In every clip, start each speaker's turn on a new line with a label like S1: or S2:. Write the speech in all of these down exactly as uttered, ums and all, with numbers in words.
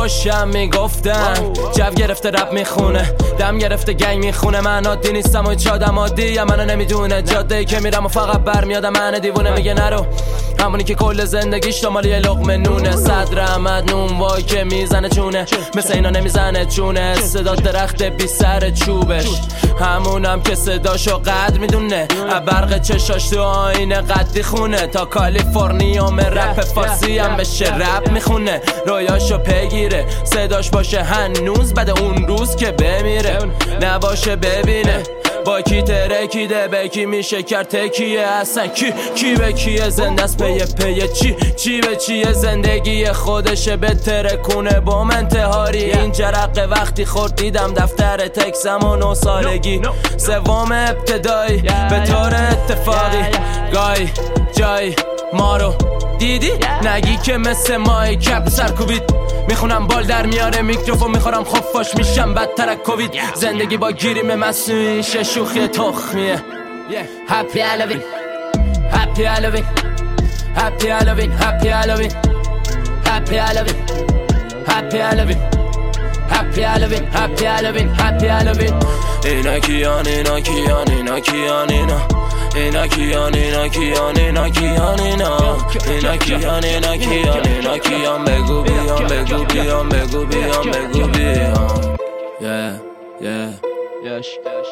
S1: خوشم میگفتن جو گرفته رپ میخونه دم گرفته گنگ میخونه من عادی نیستم و هیچ آدم عادی هم منو نمیدونه جاده که میرم و فقط برمیادم من دیوونه میگه نرو همونی که کل زندگیش دنبال یه لقمه نونه صدر احمد نون وای که میزنه چونه مثل اینا نمیزنه چونه صدا درخت بی سر چوبش همونم که صداشو قدر میدونه برق چشاش تو آینه قدی خونه تا کالیفرنیوم رپ فارسی هم بشه رپ میخونه رویاشو پیگیره صداش باشه هنوز بعد اون روز که بمیره نباشه ببینه با کی ترکیده به کی میشه کرد تکیه اصلا کی کی به کیه زنده است پیه پیه چی چی به چیه زندگی خودشه به ترکونه با انتحاری این جرقه وقتی خورد دیدم دفتر تکسم و نو سالگی سوم ابتدایی به طور اتفاقی گای جای ما رو دیدی نگی که مثل مای کپ سرکوبید میخونم بال در میاره میکروفون میخورم خفاش میشم بدتر از کووید زندگی با گیریم مصنوعی شه شوخی تخمیه هپی هالوین هپی هالوین هپی هالوین هپی هالوین هپی هالوین هپی هالوین هپی هالوین هپی هالوین هپی هالوین اینا کیان اینا کیان اینا کیان اینا اینا کیان اینا کیان اینا کیان اینا اینا کیان اینا کیان اینا کیان بگو بیان بگو بیان بگو بیان بگو بیان yeah yeah yes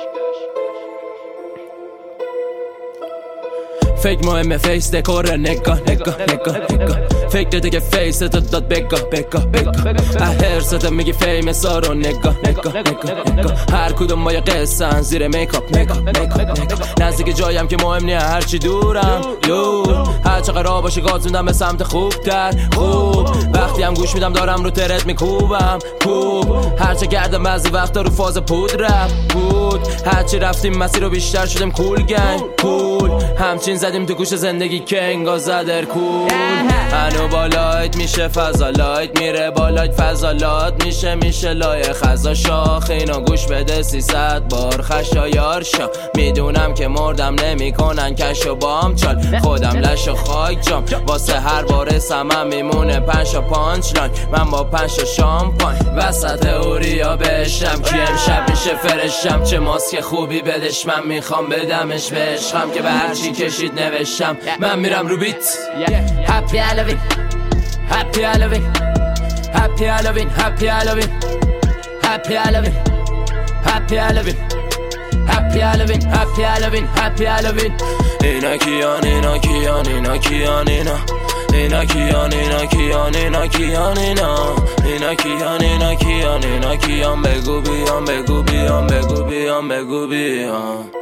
S1: فکر مهمه فیس دکور نگاه نگاه نگاه نگاه فکر دیگه فیس تو داد بگاه بگاه بگاه هرست میگی فیم سارو نگاه نگاه نگاه نگاه هر کدوم با یه قصه زیر میکاپ نگاه نگاه نگاه نزدیک جایم که مهم نیه هرچی دورم دور هر چقدر را باشه گاز میدم به سمت خوب تر خوب وقتی هم گوش میدم دارم رو ترت میکوبم کوب هرچه گردم بعضی وقتا رو فاز پود رپ بود هرچی رفتیم مسیر رو بیشتر شدیم کول گنگ کول همچین زدیم تو گوش زندگی که انگار زدر کول هنو بالایت میشه فضالایت میره بالایت فضالات میشه میشه لای خزا شاخ اینا گوش بده سیصد بار خشایار شا میدونم که مردم نمی کنن کش و بام چال خودم لش و خاک جام واسه هر بار سمم میمونه پنجا پانچ لان من با پنجا شامپاین وسط اوریا بشم کی امشب میشه فرشم چه ماسک خوبی بدش من میخوام بدمش به عشقم که به هرچی کشید نوشتم من میرم رو بیت هپی هالوین هپی هالوین هپی هالوین هپی هالوین هپی هالوین هپی هالوین هپی هالوین هپی هالوین هپی هالوین اینا کیان اینا کیان اینا کیان اینا اینا کیان اینا کیان اینا کیان اینا اینا کیان اینا کیان اینا کیان بگو بیان بگو بیان بگو بیان بگو بیان